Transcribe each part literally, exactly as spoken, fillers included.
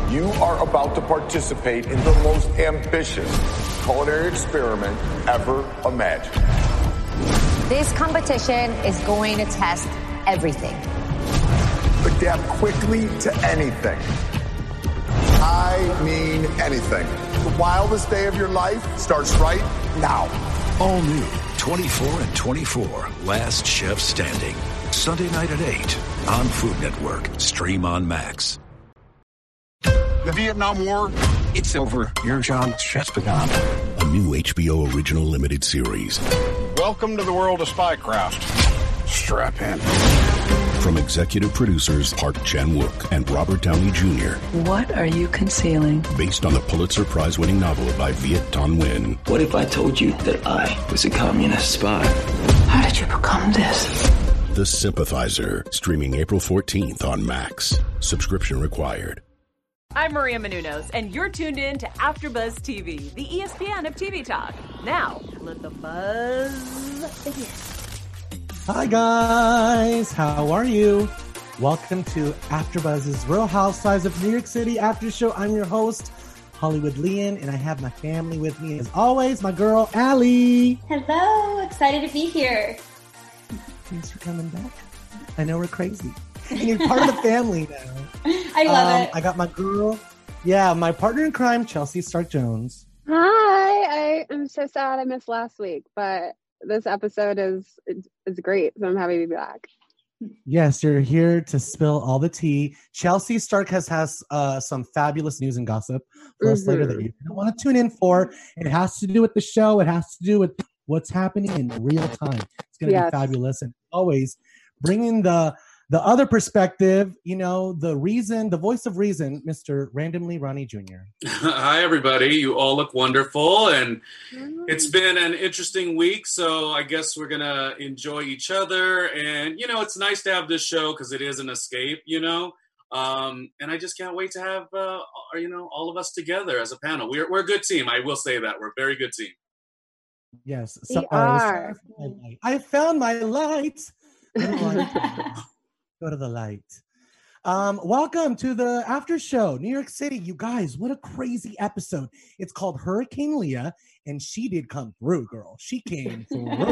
You are about to participate in the most ambitious culinary experiment ever imagined. This competition is going to test everything. Adapt quickly to anything. I mean anything. The wildest day of your life starts right now. All new twenty-four and twenty-four, Last Chef Standing. Sunday night at eight on Food Network. Stream on Max. The Vietnam War, it's over. Your job just begun. A new H B O original limited series. Welcome to the world of spycraft. Strap in. From executive producers Park Chan-wook and Robert Downey Junior What are you concealing? Based on the Pulitzer Prize-winning novel by Viet Thanh Nguyen. What if I told you that I was a communist spy? How did you become this? The Sympathizer. Streaming April fourteenth on Max. Subscription required. I'm Maria Menounos, and you're tuned in to AfterBuzz T V, the E S P N of T V talk. Now, let the buzz begin. Hi guys, how are you? Welcome to AfterBuzz's Real Housewives of New York City After Show. I'm your host, Hollywood Leon, and I have my family with me as always. My girl, Allie. Hello, excited to be here. Thanks for coming back. I know we're crazy. And you're part of the family now. I love um, it. I got my girl, yeah, my partner in crime, Chelsea Stark Jones. Hi, I am so sad I missed last week, but this episode is is great, so I'm happy to be back. Yes, you're here to spill all the tea. Chelsea Stark has has uh, some fabulous news and gossip for mm-hmm. us later that you want to tune in for. It has to do with the show. It has to do with what's happening in real time. It's going to yes. be fabulous, and always bringing the the other perspective. You know, the reason, the voice of reason, Mister Randomly Ronnie Junior Hi, everybody. You all look wonderful, and it's been an interesting week, so I guess we're going to enjoy each other. And, you know, it's nice to have this show because it is an escape, you know. Um, and I just can't wait to have, uh, you know, all of us together as a panel. We're, we're a good team. I will say that. We're a very good team. Yes. So, we are. I found my light. Go to the light. Um, welcome to the after show, New York City. You guys, what a crazy episode. It's called Hurricane Leah, and she did come through, girl. She came through.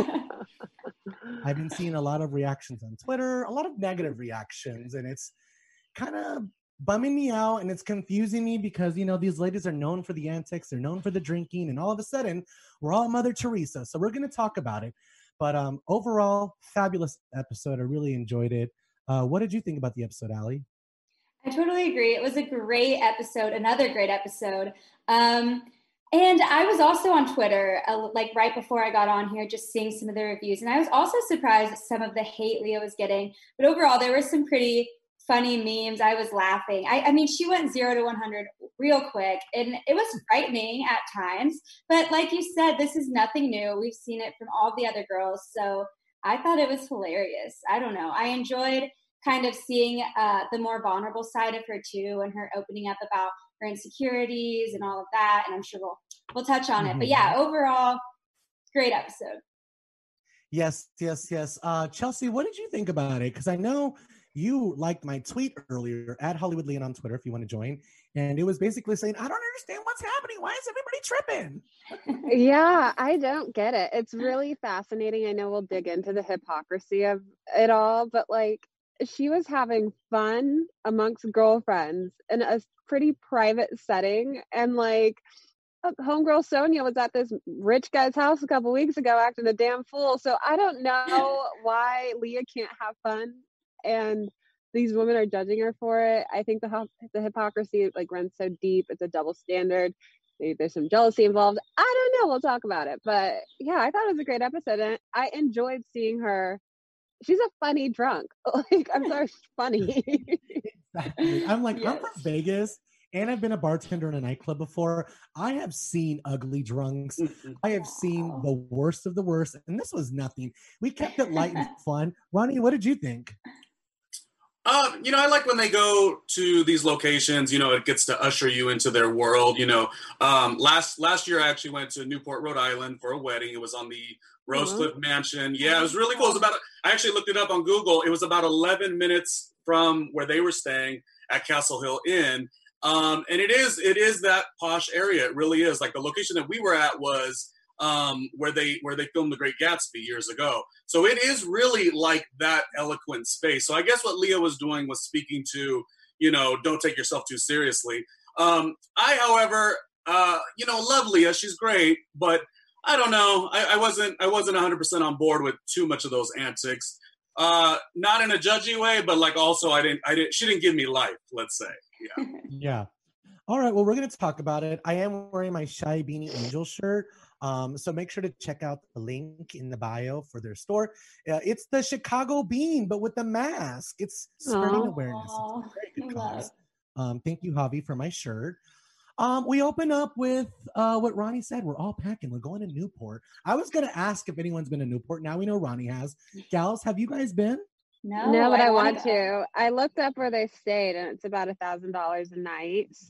I've been seeing a lot of reactions on Twitter, a lot of negative reactions, and it's kind of bumming me out, and it's confusing me because, you know, these ladies are known for the antics, they're known for the drinking, and all of a sudden, we're all Mother Teresa. So we're going to talk about it. But um, overall, fabulous episode. I really enjoyed it. Uh, what did you think about the episode, Allie? I totally agree. It was a great episode, another great episode. Um, and I was also on Twitter, uh, like right before I got on here, just seeing some of the reviews. And I was also surprised at some of the hate Leah was getting. But overall, there were some pretty funny memes. I was laughing. I, I mean, she went zero to one hundred real quick, and it was frightening at times. But like you said, this is nothing new. We've seen it from all the other girls. So I thought it was hilarious. I don't know. I enjoyed kind of seeing uh, the more vulnerable side of her too, and her opening up about her insecurities and all of that. And I'm sure we'll we'll touch on mm-hmm. it. But yeah, overall, great episode. Yes, yes, yes. Uh, Chelsea, what did you think about it? Because I know you liked my tweet earlier at Hollywood Leon on Twitter if you want to join. And it was basically saying, I don't understand what's happening. Why is everybody tripping? Yeah, I don't get it. It's really fascinating. I know we'll dig into the hypocrisy of it all, but like, she was having fun amongst girlfriends in a pretty private setting. And like, homegirl Sonia was at this rich guy's house a couple weeks ago acting a damn fool. So I don't know why Leah can't have fun and these women are judging her for it. I think the the hypocrisy like runs so deep. It's a double standard. Maybe there's some jealousy involved. I don't know. We'll talk about it. But yeah, I thought it was a great episode. And I enjoyed seeing her. She's a funny drunk. Like, I'm sorry, she's funny. Exactly. I'm like, yes. I'm from Vegas, and I've been a bartender in a nightclub before. I have seen ugly drunks. I have seen the worst of the worst, and this was nothing. We kept it light and fun. Ronnie, what did you think? Uh, you know, I like when they go to these locations, you know, it gets to usher you into their world, you know. Um, last last year, I actually went to Newport, Rhode Island for a wedding. It was on the Rosecliff mm-hmm. Mansion. Yeah, it was really cool. It was about, I actually looked it up on Google. It was about eleven minutes from where they were staying at Castle Hill Inn. Um, and it is it is that posh area. It really is. Like the location that we were at was um, where they where they filmed The Great Gatsby years ago. So it is really like that eloquent space. So I guess what Leah was doing was speaking to, you know, don't take yourself too seriously. Um, I, however, uh, you know, love Leah. She's great, but I don't know. I, I wasn't I wasn't one hundred percent on board with too much of those antics. Uh, not in a judgy way, but like also I didn't I didn't she didn't give me life, let's say. Yeah. Yeah. All right. Well, we're going to talk about it. I am wearing my Shy Beanie Angel shirt. Um, so make sure to check out the link in the bio for their store. Uh, it's the Chicago Bean, but with the mask. It's spreading Aww. awareness. It's a very good cause. Um, thank you, Javi, for my shirt. Um, we open up with uh, what Ronnie said. We're all packing. We're going to Newport. I was going to ask if anyone's been to Newport. Now we know Ronnie has. Gals, have you guys been? No, no, but I, I want to. to. I looked up where they stayed, and it's about a thousand dollars a night. So.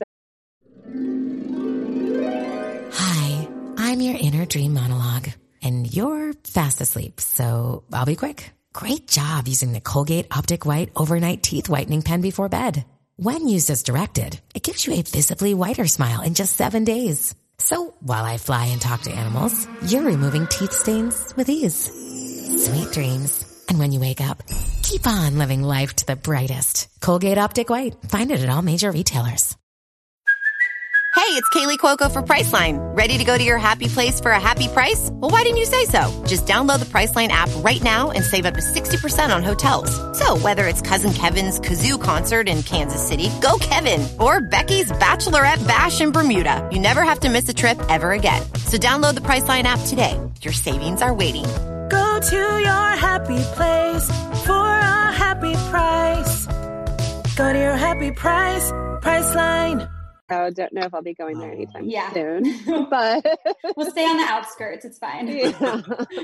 Hi, I'm your inner dream monologue, and you're fast asleep, so I'll be quick. Great job using the Colgate Optic White Overnight Teeth Whitening Pen before bed. When used as directed, it gives you a visibly whiter smile in just seven days. So while I fly and talk to animals, you're removing teeth stains with ease. Sweet dreams. And when you wake up, keep on living life to the brightest. Colgate Optic White. Find it at all major retailers. Hey, it's Kaylee Cuoco for Priceline. Ready to go to your happy place for a happy price? Well, why didn't you say so? Just download the Priceline app right now and save up to sixty percent on hotels. So whether it's Cousin Kevin's Kazoo Concert in Kansas City, go Kevin, or Becky's Bachelorette Bash in Bermuda, you never have to miss a trip ever again. So download the Priceline app today. Your savings are waiting. Go to your happy place for a happy price. Go to your happy price, Priceline. I don't know if I'll be going there anytime yeah. soon, but we'll stay on the outskirts. It's fine. Yeah.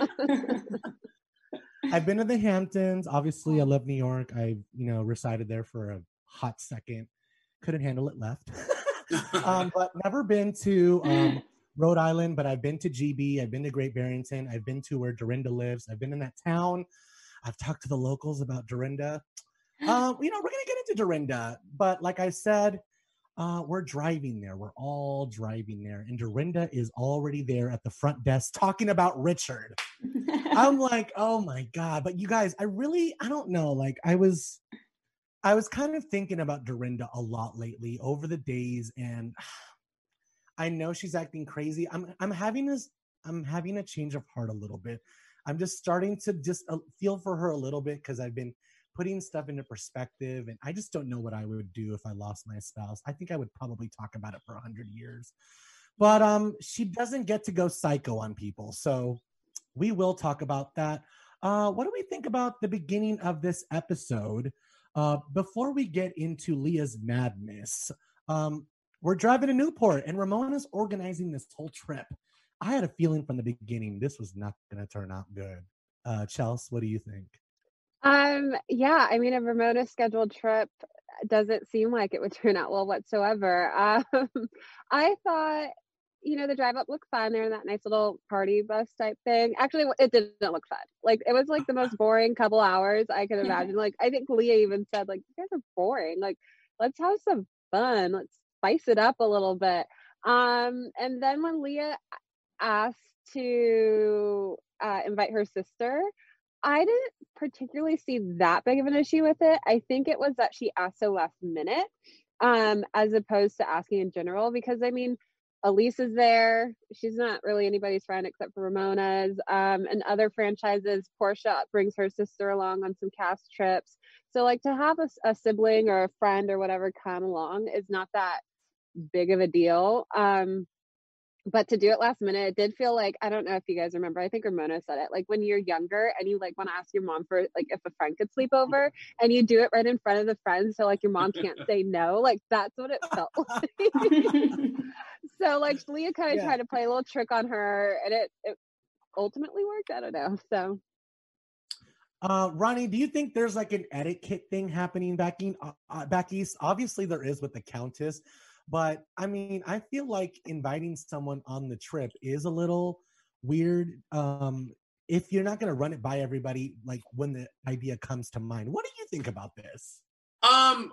I've been to the Hamptons. Obviously, I love New York. I, you know, resided there for a hot second. Couldn't handle it, left. um, but never been to um, Rhode Island, but I've been to G B. I've been to Great Barrington. I've been to where Dorinda lives. I've been in that town. I've talked to the locals about Dorinda. Um, you know, we're going to get into Dorinda, but like I said, Uh, we're driving there. We're all driving there. And Dorinda is already there at the front desk talking about Richard. I'm like, oh my God. But you guys, I really, I don't know. Like I was, I was kind of thinking about Dorinda a lot lately over the days. And I know she's acting crazy. I'm, I'm having this, I'm having a change of heart a little bit. I'm just starting to just uh, feel for her a little bit because I've been putting stuff into perspective, and I just don't know what I would do if I lost my spouse. I think I would probably talk about it for a hundred years, but um, she doesn't get to go psycho on people, so we will talk about that. Uh, what do we think about the beginning of this episode? Uh, before we get into Leah's madness, um, we're driving to Newport, and Ramona's organizing this whole trip. I had a feeling from the beginning this was not going to turn out good. Uh, Chelsea, what do you think? Um, yeah, I mean, a Ramona scheduled trip doesn't seem like it would turn out well whatsoever. Um, I thought, you know, the drive up looked fun. They're in that nice little party bus type thing. Actually, it didn't look fun. Like, it was like the most boring couple hours I could imagine. Like, I think Leah even said, like, you guys are boring. Like, let's have some fun. Let's spice it up a little bit. Um, and then when Leah asked to uh, invite her sister, I didn't particularly see that big of an issue with it. I think it was that she asked so last minute, um, as opposed to asking in general, because I mean, Elise is there. She's not really anybody's friend except for Ramona's. Um, and other franchises, Portia brings her sister along on some cast trips. So like to have a, a sibling or a friend or whatever come along is not that big of a deal. Um, But to do it last minute, it did feel like, I don't know if you guys remember, I think Ramona said it, like when you're younger and you like want to ask your mom for like if a friend could sleep over and you do it right in front of the friends so like your mom can't say no, like that's what it felt like. So like Leah kind of yeah. tried to play a little trick on her and it, it ultimately worked. I don't know. So Uh, Ronnie, do you think there's like an etiquette thing happening back, in, uh, back east? Obviously there is with the Countess. But I mean, I feel like inviting someone on the trip is a little weird. Um, if you're not going to run it by everybody, like when the idea comes to mind, what do you think about this? Um,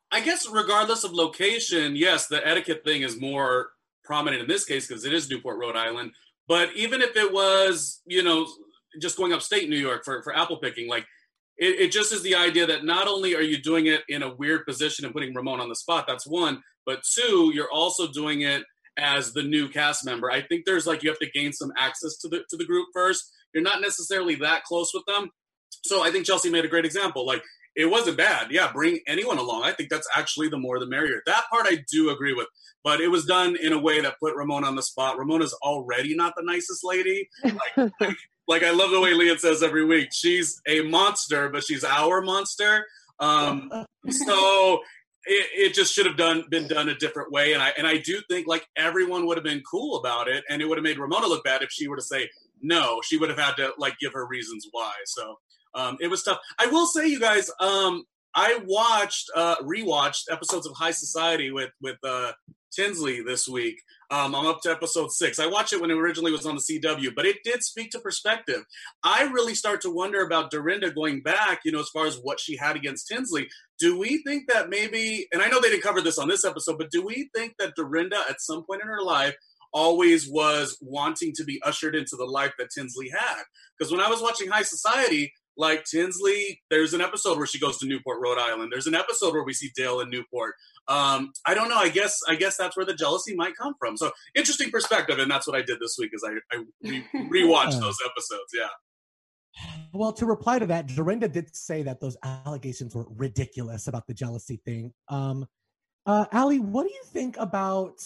I guess regardless of location, yes, the etiquette thing is more prominent in this case because it is Newport, Rhode Island. But even if it was, you know, just going upstate New York for, for apple picking, like it, it just is the idea that not only are you doing it in a weird position and putting Ramon on the spot, that's one, but two, you're also doing it as the new cast member. I think there's like, you have to gain some access to the to the group first. You're not necessarily that close with them. So I think Chelsea made a great example. Like, it wasn't bad. Yeah, bring anyone along. I think that's actually the more the merrier. That part I do agree with. But it was done in a way that put Ramona on the spot. Ramona's already not the nicest lady. Like, like, like I love the way Leah says every week, she's a monster, but she's our monster. Um, so it, it just should have done been done a different way. And I and I do think like everyone would have been cool about it, and it would have made Ramona look bad if she were to say no. She would have had to like give her reasons why. So um, it was tough. I will say, you guys, um, I watched uh, rewatched episodes of High Society with with uh, Tinsley this week. Um, I'm up to episode six. I watched it when it originally was on the C W, but it did speak to perspective. I really start to wonder about Dorinda going back, you know, as far as what she had against Tinsley. Do we think that maybe, and I know they didn't cover this on this episode, but do we think that Dorinda at some point in her life always was wanting to be ushered into the life that Tinsley had? Because when I was watching High Society, like Tinsley, there's an episode where she goes to Newport, Rhode Island. There's an episode where we see Dale in Newport. Um, I don't know. I guess I guess that's where the jealousy might come from. So interesting perspective, and that's what I did this week. Is I, I re- rewatched those episodes. Yeah. Well, to reply to that, Dorinda did say that those allegations were ridiculous about the jealousy thing. Um, uh, Allie, what do you think about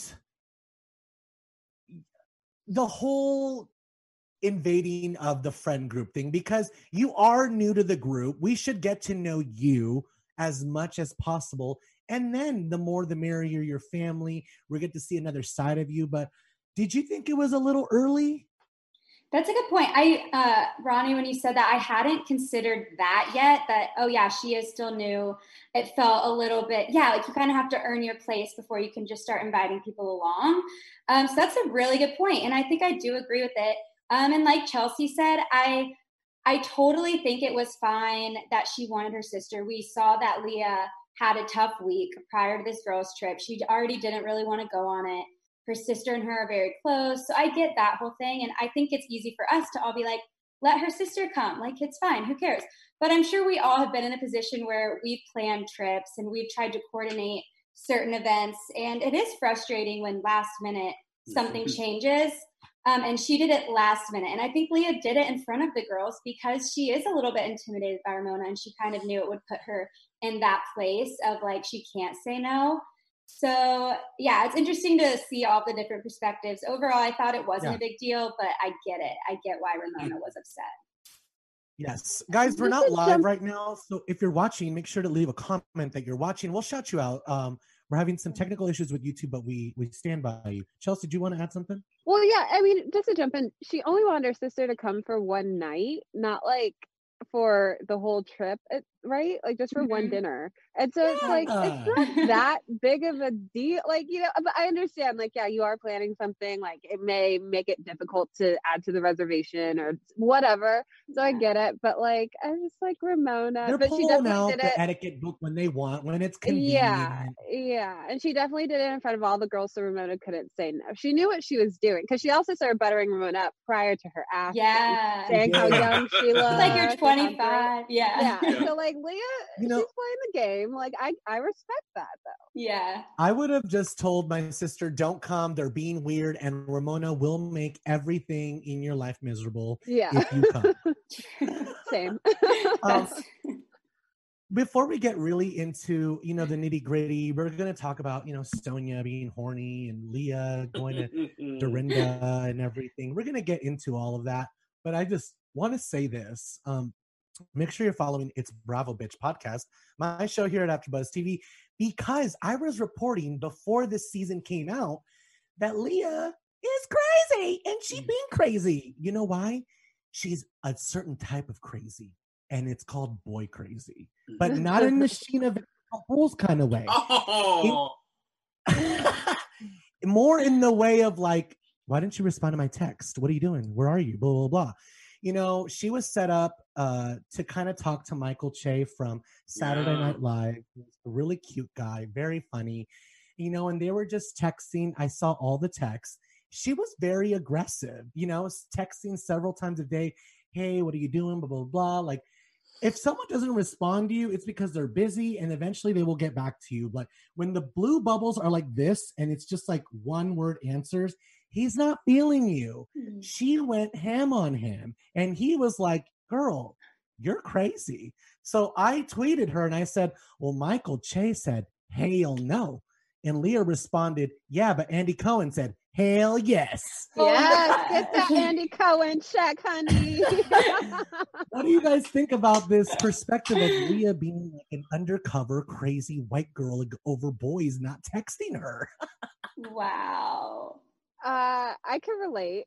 the whole invading of the friend group thing? Because you are new to the group. We should get to know you as much as possible. And then the more the merrier your family, we get to see another side of you. But did you think it was a little early? That's a good point. I, uh, Ronnie, when you said that, I hadn't considered that yet, that, oh yeah, she is still new. It felt a little bit, yeah, like you kind of have to earn your place before you can just start inviting people along. Um, so that's a really good point. And I think I do agree with it. Um, and like Chelsea said, I, I totally think it was fine that she wanted her sister. We saw that Leah had a tough week prior to this girls' trip. She already didn't really want to go on it. Her sister and her are very close. So I get that whole thing. And I think it's easy for us to all be like, let her sister come. Like, it's fine. Who cares? But I'm sure we all have been in a position where we've planned trips and we've tried to coordinate certain events. And it is frustrating when last minute something changes. Um, and she did it last minute. And I think Leah did it in front of the girls because she is a little bit intimidated by Ramona, and she kind of knew it would put her in that place of like, she can't say no. So yeah, it's interesting to see all the different perspectives. Overall, I thought it wasn't Yeah. a big deal, but I get it. I get why Ramona was upset. Yes. Guys, we're not live right now. So if you're watching, make sure to leave a comment that you're watching. We'll shout you out. Um, we're having some technical issues with YouTube, but we we stand by you. Chelsea, do you want to add something? Well, yeah, I mean, just to jump in, she only wanted her sister to come for one night, not like for the whole trip, it, right? Like just for mm-hmm. one dinner. And so it's like, it's not that big of a deal. Like, you know, but I understand, like, yeah, you are planning something, like it may make it difficult to add to the reservation or whatever. So I get it. But like, I was like, Ramona, They're but she pulling definitely out did the it. etiquette book when they want, when it's convenient. Yeah, yeah. And she definitely did it in front of all the girls so Ramona couldn't say no. She knew what she was doing because she also started buttering Ramona up prior to her act. Yeah. Saying Yeah. how young she looked. It's like you're twenty-five. Yeah. Yeah. So like Leah, You know- she's playing the game. Like I, I respect that though. Yeah. I would have just told my sister, don't come. They're being weird. And Ramona will make everything in your life miserable Yeah. if you come. Same. Um, before we get really into, you know, the nitty gritty, we're going to talk about, you know, Sonia being horny and Leah going to Dorinda and everything. We're going to get into all of that. But I just want to say this. Um, make sure you're following It's Bravo Bitch podcast, my show here at AfterBuzz T V, because I was reporting before this season came out that Leah is crazy and she's being crazy. You know why? She's a certain type of crazy, and it's called boy crazy, but not in the Sheena Rules kind of way. Oh. It- more in the way of like, why didn't you respond to my text? What are you doing? Where are you? Blah, blah, blah. You know, she was set up uh, to kind of talk to Michael Che from Saturday Yeah. Night Live. He's a really cute guy, very funny. You know, and they were just texting. I saw all the texts. She was very aggressive, you know, texting several times a day. Hey, what are you doing? Blah, blah, blah. Like, if someone doesn't respond to you, it's because they're busy and eventually they will get back to you. But when the blue bubbles are like this and it's just like one word answers, he's not feeling you. Mm-hmm. She went ham on him and he was like, girl, you're crazy. So I tweeted her and I said, well, Michael Che said, hell no. And Leah responded, yeah, but Andy Cohen said, hell yes. Yes, get that Andy Cohen check, honey. What do you guys think about this perspective of Leah being like an undercover crazy white girl over boys not texting her? Wow. Uh, I can relate.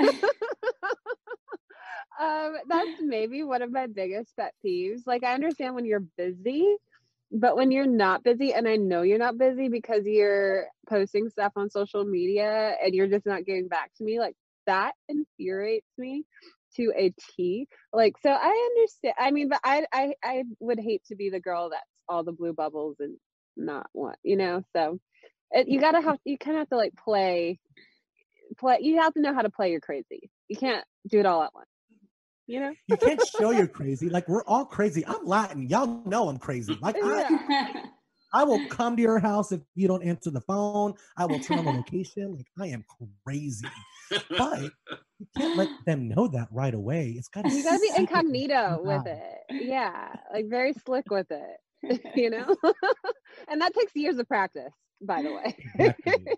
um, that's maybe one of my biggest pet peeves. Like, I understand when you're busy, but when you're not busy, and I know you're not busy because you're posting stuff on social media and you're just not getting back to me, like that infuriates me to a T. Like, so I understand. I mean, but I, I, I would hate to be the girl that's all the blue bubbles and not one, you know? So it, you gotta have, you kind of have to like play, play. You have to know how to play your crazy. You can't do it all at once. You know, you can't show you're crazy. Like, we're all crazy. I'm Latin. Y'all know I'm crazy. Like, I, I will come to your house if you don't answer the phone. I will turn on the location. Like, I am crazy. But you can't let them know that right away. It's got to you gotta be incognito with it. Yeah, like very slick with it. You know, and that takes years of practice, by the way. Exactly.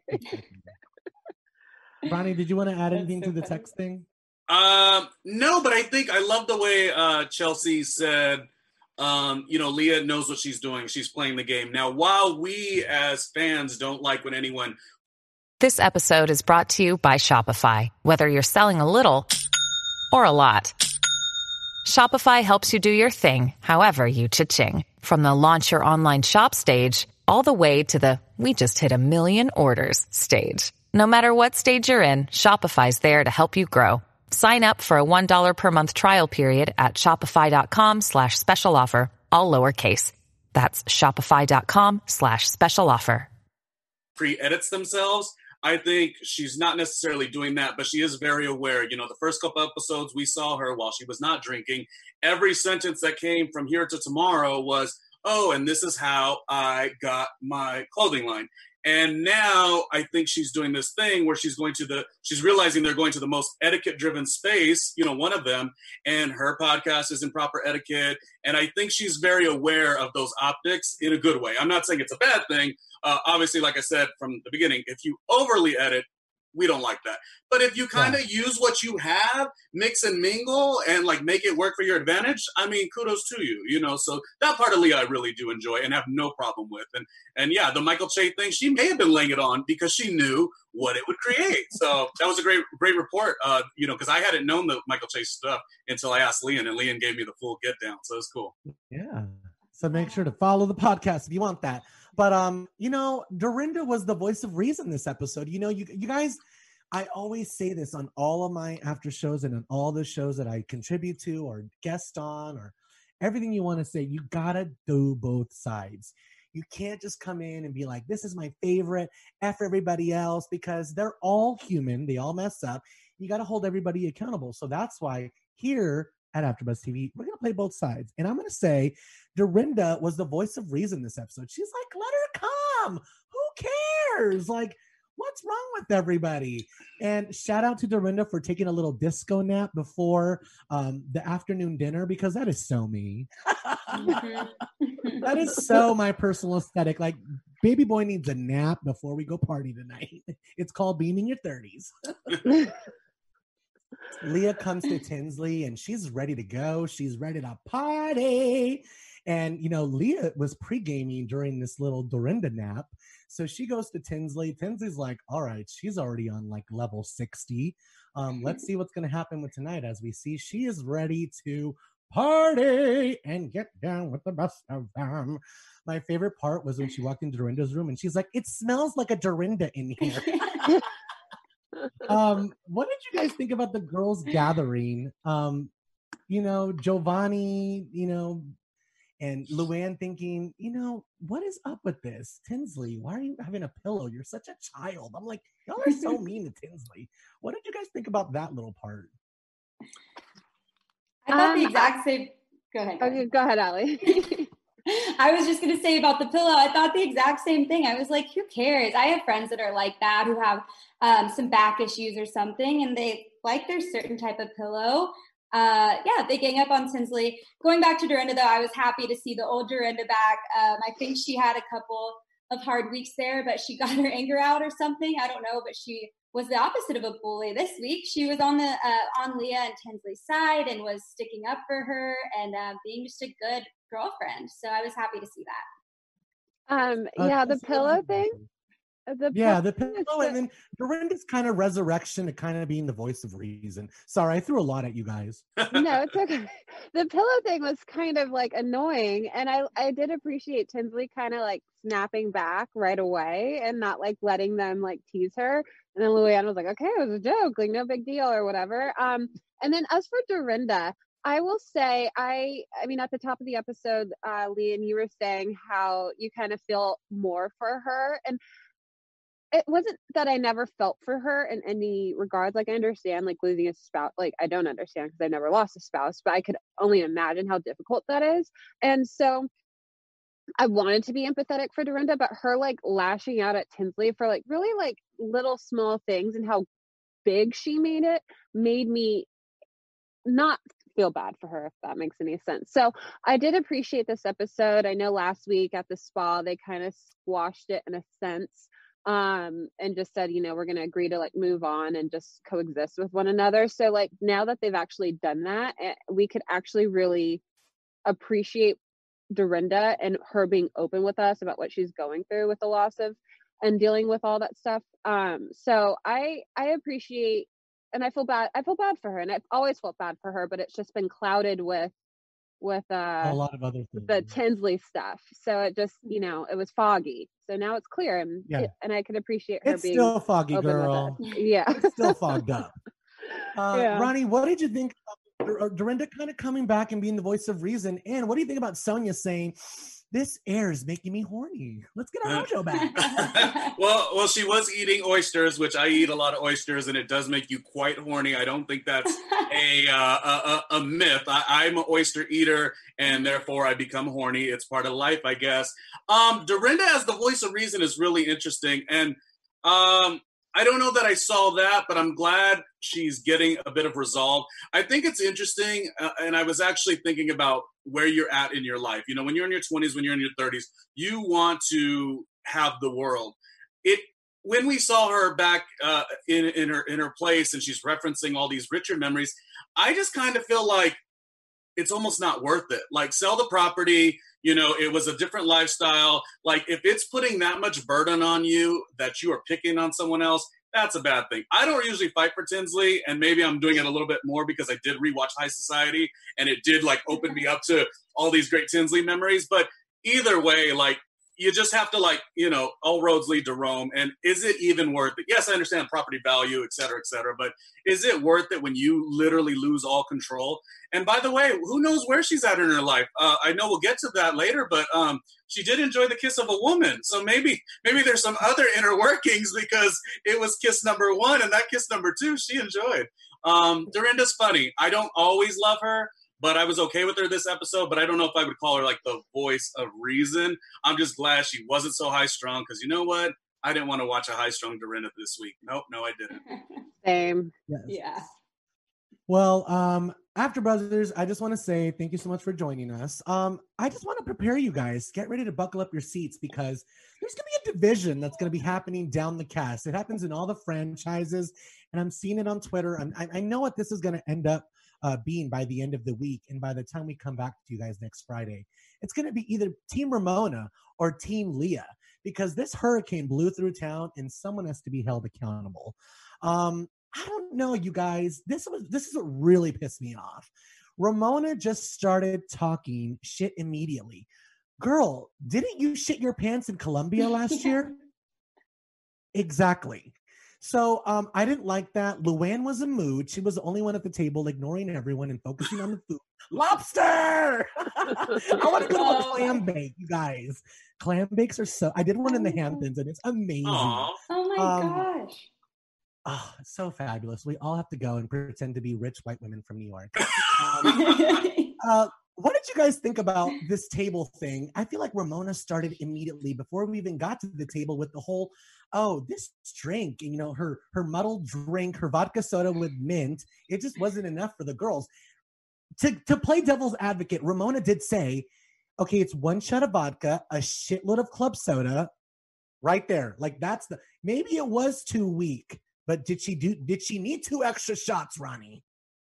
Ronnie, did you want to add anything to the text thing? Um, no, but I think I love the way uh, Chelsea said, um, you know, Leah knows what she's doing. She's playing the game. Now, while we as fans don't like when anyone... This episode is brought to you by Shopify. Whether you're selling a little or a lot, Shopify helps you do your thing, however you cha-ching. From the launch your online shop stage, all the way to the we just hit a million orders stage. No matter what stage you're in, Shopify's there to help you grow. Sign up for a one dollar per month trial period at shopify.com slash special offer, all lowercase. That's shopify.com slash special offer. Pre-edits themselves. I think she's not necessarily doing that, but she is very aware. You know, the first couple episodes we saw her while she was not drinking, every sentence that came from here to tomorrow was, oh, and this is how I got my clothing line. And now I think she's doing this thing where she's going to the, she's realizing they're going to the most etiquette driven space, you know, one of them, and her podcast is in proper etiquette. And I think she's very aware of those optics in a good way. I'm not saying it's a bad thing. Uh, obviously, like I said from the beginning, if you overly edit, we don't like that. But if you kind of yeah. use what you have, mix and mingle, and like make it work for your advantage, I mean, kudos to you, you know. So that part of Leah I really do enjoy and have no problem with. And and yeah, the Michael Che thing, she may have been laying it on because she knew what it would create. So that was a great great report, uh, you know, because I hadn't known the Michael Che stuff until I asked Leon, and Leon gave me the full get down. So it's cool. Yeah. So make sure to follow the podcast if you want that. But, um, you know, Dorinda was the voice of reason this episode. You know, you you guys, I always say this on all of my after shows and on all the shows that I contribute to or guest on or everything you want to say. You got to do both sides. You can't just come in and be like, this is my favorite, F everybody else, because they're all human. They all mess up. You got to hold everybody accountable. So that's why here at AfterBuzz T V, we're going to play both sides. And I'm going to say Dorinda was the voice of reason this episode. She's like, let her come. Who cares? Like, what's wrong with everybody? And shout out to Dorinda for taking a little disco nap before um, the afternoon dinner, because that is so me. That is so my personal aesthetic. Like, baby boy needs a nap before we go party tonight. It's called being in your thirties. Leah comes to Tinsley and she's ready to go. She's ready to party. And, you know, Leah was pre-gaming during this little Dorinda nap. So she goes to Tinsley. Tinsley's like, all right, she's already on like level sixty. Um, let's see what's going to happen with tonight. As we see, she is ready to party and get down with the best of them. My favorite part was when she walked into Dorinda's room and she's like, it smells like a Dorinda in here. um, what did you guys think about the girls gathering? Um, you know, Giovanni, you know, and Luann thinking, you know, what is up with this? Tinsley, why are you having a pillow? You're such a child. I'm like, y'all are so mean to Tinsley. What did you guys think about that little part? I thought Um, the exact same. Go ahead. Go Okay, ahead. go ahead, Allie. I was just going to say about the pillow. I thought the exact same thing. I was like, who cares? I have friends that are like that who have um, some back issues or something, and they like their certain type of pillow. Uh, yeah, they gang up on Tinsley. Going back to Dorinda, though, I was happy to see the old Dorinda back. Um, I think she had a couple of hard weeks there, but she got her anger out or something. I don't know, but she was the opposite of a bully this week. She was on the uh, on Leah and Tinsley's side and was sticking up for her and uh, being just a good girlfriend. So I was happy to see that. Um, Uh, yeah, the Tinsley, pillow thing. The Yeah, the pillow is pillow, so- and then Dorinda's kind of resurrection to kind of being the voice of reason. Sorry, I threw a lot at you guys. No, it's okay. The pillow thing was kind of like annoying, and I I did appreciate Tinsley kind of like snapping back right away and not like letting them like tease her. And then Luann was like, "Okay, it was a joke, like no big deal or whatever." Um, and then as for Dorinda, I will say I I mean at the top of the episode, uh, Leanne, you were saying how you kind of feel more for her, and it wasn't that I never felt for her in any regards. Like I understand like losing a spouse, like I don't understand because I never lost a spouse, but I could only imagine how difficult that is. And so I wanted to be empathetic for Dorinda, but her like lashing out at Tinsley for like really like little small things and how big she made it made me not feel bad for her, if that makes any sense. So I did appreciate this episode. I know last week at the spa, they kind of squashed it in a sense. Um, and just said, you know, we're going to agree to like move on and just coexist with one another. So like now that they've actually done that, we could actually really appreciate Dorinda and her being open with us about what she's going through with the loss of and dealing with all that stuff. Um, so I, I appreciate, and I feel bad. I feel bad for her, and I've always felt bad for her, but it's just been clouded with, with uh, A lot of other things. the Tinsley stuff. So it just, you know, it was foggy. So now it's clear, and Yeah. it, and I can appreciate her It's being still foggy, open with girl. us. Yeah, It's still fogged up. Uh, Yeah. Ronnie, what did you think of Dor- Dorinda kind of coming back and being the voice of reason? And what do you think about Sonia saying, "This air is making me horny. Let's get our mojo back"? well, well, she was eating oysters, which I eat a lot of oysters, and it does make you quite horny. I don't think that's a uh, a, a, a myth. I, I'm an oyster eater, and therefore I become horny. It's part of life, I guess. Um, Dorinda as the voice of reason is really interesting, and um, I don't know that I saw that, but I'm glad she's getting a bit of resolve. I think it's interesting, uh, and I was actually thinking about where you're at in your life. You know, when you're in your twenties, when you're in your thirties, you want to have the world. It when we saw her back uh, in in her in her place, and she's referencing all these Richard memories, I just kind of feel like it's almost not worth it. Like, sell the property. You know, it was a different lifestyle. Like, if it's putting that much burden on you that you are picking on someone else, that's a bad thing. I don't usually fight for Tinsley, and maybe I'm doing it a little bit more because I did rewatch High Society, and it did like open me up to all these great Tinsley memories. But either way, like, you just have to, like, you know, all roads lead to Rome. And is it even worth it? Yes, I understand property value, et cetera, et cetera. But is it worth it when you literally lose all control? And by the way, who knows where she's at in her life? Uh, I know we'll get to that later, but um, she did enjoy the kiss of a woman. So maybe maybe there's some other inner workings, because it was kiss number one, and that kiss number two she enjoyed. Um, Dorinda's funny. I don't always love her, but I was okay with her this episode. But I don't know if I would call her like the voice of reason. I'm just glad she wasn't so high strung, because you know what? I didn't want to watch a high strung Dorinda this week. Nope, no, I didn't. Same. Yes. Yeah. Well, um, After Brothers, I just want to say thank you so much for joining us. Um, I just want to prepare you guys. Get ready to buckle up your seats, because there's going to be a division that's going to be happening down the cast. It happens in all the franchises, and I'm seeing it on Twitter. I'm, I, I know what this is going to end up uh, being by the end of the week, and by the time we come back to you guys next Friday, it's going to be either Team Ramona or Team Leah, because this hurricane blew through town, and someone has to be held accountable. Um, I don't know, you guys. This was this is what really pissed me off. Ramona just started talking shit immediately. Girl, didn't you shit your pants in Colombia last year? Exactly. So um, I didn't like that. Luann was in mood. She was the only one at the table, ignoring everyone and focusing on the food. Lobster! I want to go to a clam bake, you guys. Clam bakes are so. I did one in the Hamptons, and it's amazing. Aww. Oh my Um, gosh. Oh, it's so fabulous. We all have to go and pretend to be rich white women from New York. Um, uh, what did you guys think about this table thing? I feel like Ramona started immediately before we even got to the table with the whole, oh, this drink, you know, her her muddled drink, her vodka soda with mint. It just wasn't enough for the girls. To to play devil's advocate, Ramona did say, okay, it's one shot of vodka, a shitload of club soda, right there. Like that's the maybe it was too weak. But did she do? Did she need two extra shots, Ronnie?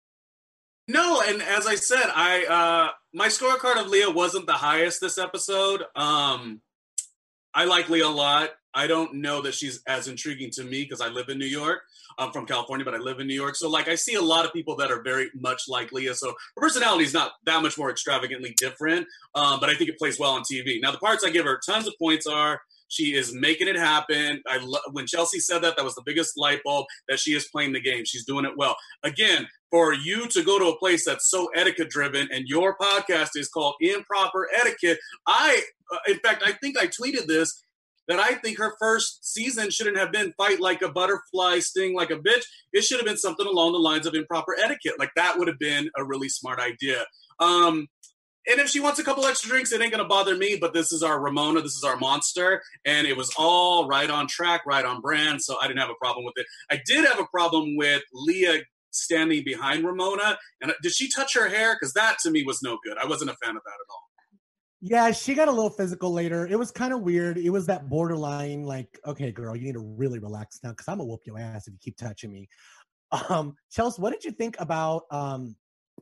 No, and as I said, I uh, my scorecard of Leah wasn't the highest this episode. Um, I like Leah a lot. I don't know that she's as intriguing to me because I live in New York. I'm from California, but I live in New York. So, like, I see a lot of people that are very much like Leah. So her personality is not that much more extravagantly different, um, but I think it plays well on T V. Now, the parts I give her tons of points are she is making it happen. I lo- when Chelsea said that, that was the biggest light bulb that she is playing the game. She's doing it well. Again, for you to go to a place that's so etiquette driven and your podcast is called Improper Etiquette, I, uh, in fact, I think I tweeted this, that I think her first season shouldn't have been fight like a butterfly, sting like a bitch. It should have been something along the lines of Improper Etiquette. Like that would have been a really smart idea. Um, And if she wants a couple extra drinks, it ain't going to bother me. But this is our Ramona. This is our monster. And it was all right on track, right on brand. So I didn't have a problem with it. I did have a problem with Leah standing behind Ramona. And did she touch her hair? Because that to me was no good. I wasn't a fan of that at all. Yeah, she got a little physical later. It was kind of weird. It was that borderline, like, okay, girl, you need to really relax now because I'm going to whoop your ass if you keep touching me. Um, Chelsea, what did you think about... Um,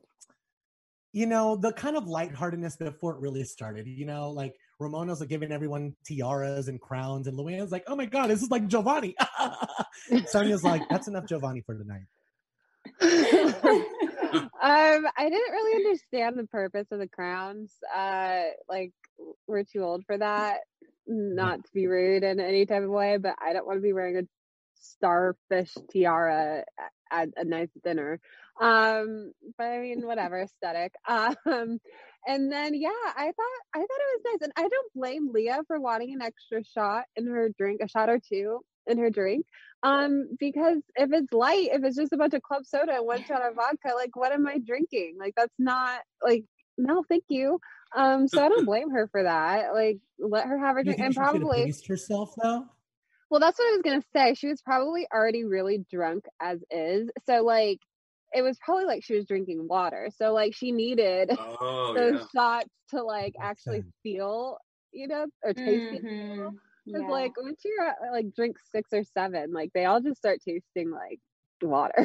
You know, the kind of lightheartedness before it really started, you know, like Ramona's like giving everyone tiaras and crowns and Luann's like, oh my God, this is like Giovanni. Sonya's like, that's enough Giovanni for tonight. um, I didn't really understand the purpose of the crowns. Uh, like we're too old for that. Not to be rude in any type of way, but I don't want to be wearing a starfish tiara at a nice dinner. Um, but I mean, whatever, aesthetic. Um, and then yeah, I thought I thought it was nice, and I don't blame Leah for wanting an extra shot in her drink, a shot or two in her drink. Um, because if it's light, if it's just a bunch of club soda and one shot of vodka, like what am I drinking? Like that's not like no, thank you. Um, so I don't blame her for that. Like let her have her drink, and probably paced herself though. Well, that's what I was gonna say. She was probably already really drunk as is. So like it was probably like she was drinking water. So like she needed oh, those yeah. shots to like actually feel, you know, or taste it. Mm-hmm. Because Yeah. like once you're at, like drink six or seven, like they all just start tasting like water.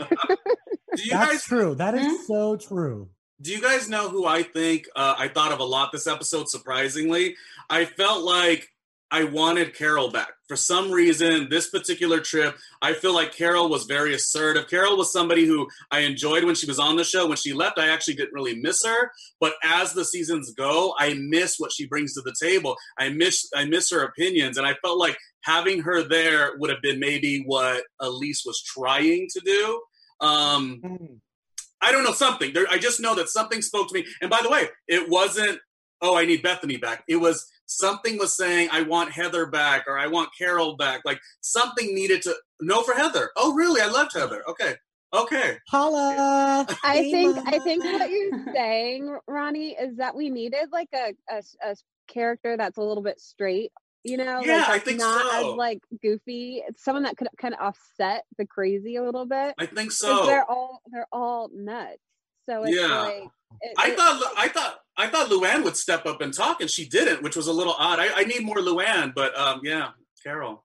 Do you That's guys, true. That is Hmm? so true. do you guys know who I think uh, I thought of a lot this episode, surprisingly? I felt like I wanted Carol back. For some reason, this particular trip, I feel like Carol was very assertive. Carol was somebody who I enjoyed when she was on the show. When she left, I actually didn't really miss her. But as the seasons go, I miss what she brings to the table. I miss I miss her opinions. And I felt like having her there would have been maybe what Elise was trying to do. Um, Mm. I don't know, something. There, I just know that something spoke to me. And by the way, it wasn't, oh, I need Bethany back. It was something was saying, I want Heather back, or I want Carol back. Like something needed to, no for Heather. Oh, really? I loved Heather. Okay. Okay. Holla. I Hey, think Mama. I think what you're saying, Ronnie, is that we needed like a, a, a character that's a little bit straight, you know, Yeah, like I that's think not so. as like goofy. It's someone that could kind of offset the crazy a little bit. I think 'Cause so. They're all they're all nuts. So it's Yeah. like it, I it- thought I thought I thought Luann would step up and talk, and she didn't, which was a little odd. I, I need more Luann, but um, yeah, Carol.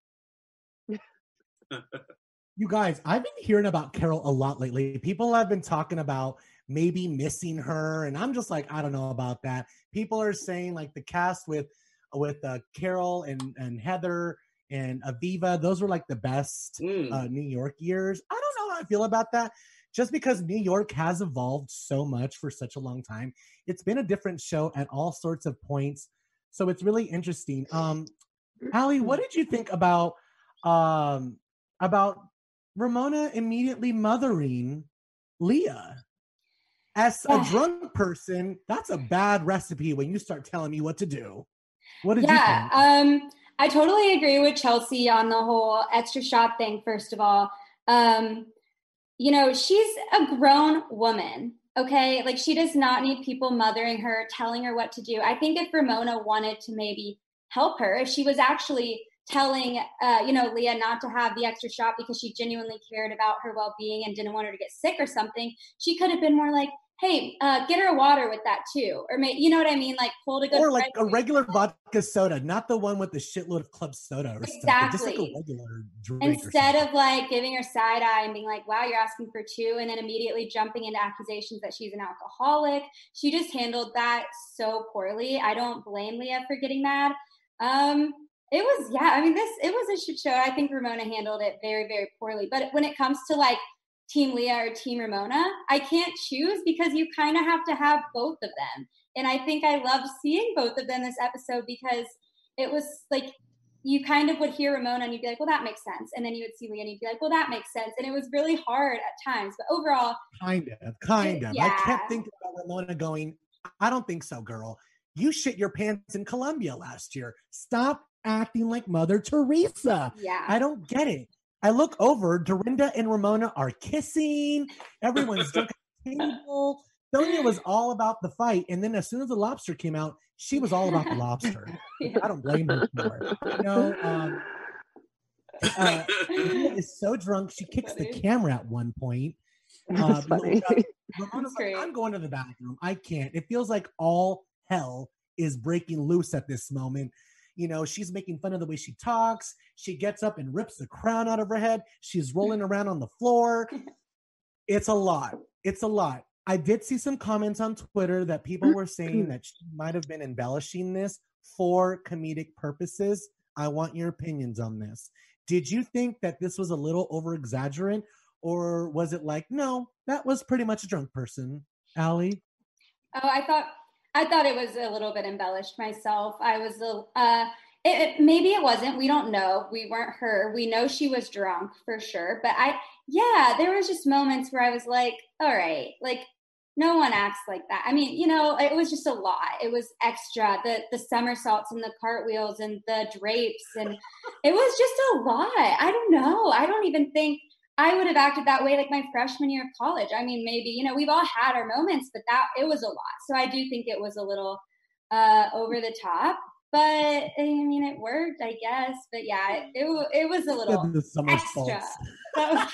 You guys, I've been hearing about Carol a lot lately. People have been talking about maybe missing her, and I'm just like, I don't know about that. People are saying like the cast with with uh, Carol and and Heather and Aviva, those were like the best Mm. uh, New York years. I don't know how I feel about that. Just because New York has evolved so much for such a long time, it's been a different show at all sorts of points. So it's really interesting. Um, Allie, what did you think about um, about Ramona immediately mothering Leah. As a drunk person, that's a bad recipe when you start telling me what to do. What did yeah, you think? Um, I totally agree with Chelsea on the whole extra shot thing, first of all. Um, you know, she's a grown woman, okay? Like, she does not need people mothering her, telling her what to do. I think if Ramona wanted to maybe help her, if she was actually telling, uh, you know, Leah not to have the extra shot because she genuinely cared about her well-being and didn't want her to get sick or something, she could have been more like, hey, uh, get her a water with that too. Or, may, you know what I mean? Like, pulled a good Or like a regular vodka soda, not the one with the shitload of club soda or exactly. something. Just like a regular drink. Instead of like giving her side eye and being like, wow, you're asking for two, and then immediately jumping into accusations that she's an alcoholic. She just handled that so poorly. I don't blame Leah for getting mad. Um, it was, yeah, I mean, this, it was a shit show. I think Ramona handled it very, very poorly. But when it comes to like Team Leah or Team Ramona, I can't choose because you kind of have to have both of them. And I think I loved seeing both of them this episode because it was like, you kind of would hear Ramona and you'd be like, well, that makes sense. And then you would see Leah and you'd be like, well, that makes sense. And it was really hard at times. But overall, kind of, kind of. Yeah. I kept thinking about Ramona going, I don't think so, girl. You shit your pants in Colombia last year. Stop acting like Mother Teresa. Yeah. I don't get it. I look over, Dorinda and Ramona are kissing. Everyone's drunk at the table. Sonia was all about the fight. And then as soon as the lobster came out, she was all about the lobster. Yeah. I don't blame her for it. You know, um, uh, Leah is so drunk, she kicks the camera at one point. Uh, funny. Ramona's like, I'm going to the bathroom. I can't. It feels like all hell is breaking loose at this moment. You know, she's making fun of the way she talks. She gets up and rips the crown out of her head. She's rolling around on the floor. It's a lot. It's a lot. I did see some comments on Twitter that people were saying that she might have been embellishing this for comedic purposes. I want your opinions on this. Did you think that this was a little over-exaggerant, or was it like, no, that was pretty much a drunk person? Allie? Oh, I thought... I thought it was a little bit embellished myself. I was, a, uh, it, it, maybe it wasn't. We don't know. We weren't her. We know she was drunk for sure. But I, yeah, there was just moments where I was like, all right, like no one acts like that. I mean, you know, it was just a lot. It was extra, the the somersaults and the cartwheels and the drapes. And it was just a lot. I don't know. I don't even think I would have acted that way like my freshman year of college. I mean, maybe, you know, we've all had our moments, but that it was a lot. So I do think it was a little uh, over the top, but I mean, it worked, I guess. But yeah, it, it, it was a little extra. Was-